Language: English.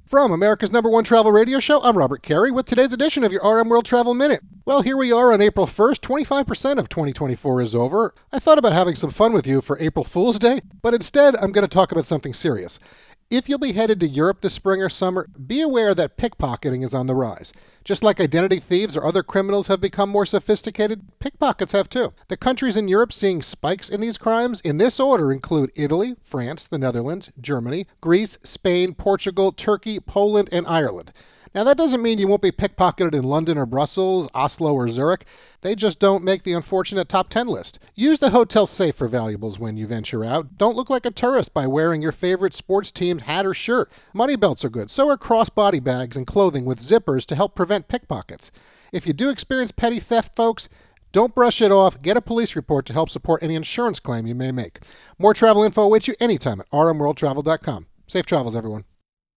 From America's #1 travel radio show, I'm Robert Carey with today's edition of your RM World Travel Minute. Well, here we are on April 1st, 25% of 2024 is over. I thought about having some fun with you for April Fool's Day, but instead I'm going to talk about something serious. If you'll be headed to Europe this spring or summer, be aware that pickpocketing is on the rise. Just like identity thieves or other criminals have become more sophisticated, pickpockets have too. The countries in Europe seeing spikes in these crimes in this order include Italy, France, the Netherlands, Germany, Greece, Spain, Portugal, Turkey, Poland, and Ireland. Now, that doesn't mean you won't be pickpocketed in London or Brussels, Oslo or Zurich. They just don't make the unfortunate top 10 list. Use the hotel safe for valuables when you venture out. Don't look like a tourist by wearing your favorite sports team's hat or shirt. Money belts are good. So are crossbody bags and clothing with zippers to help prevent pickpockets. If you do experience petty theft, folks, don't brush it off. Get a police report to help support any insurance claim you may make. More travel info awaits you anytime at rmworldtravel.com. Safe travels, everyone.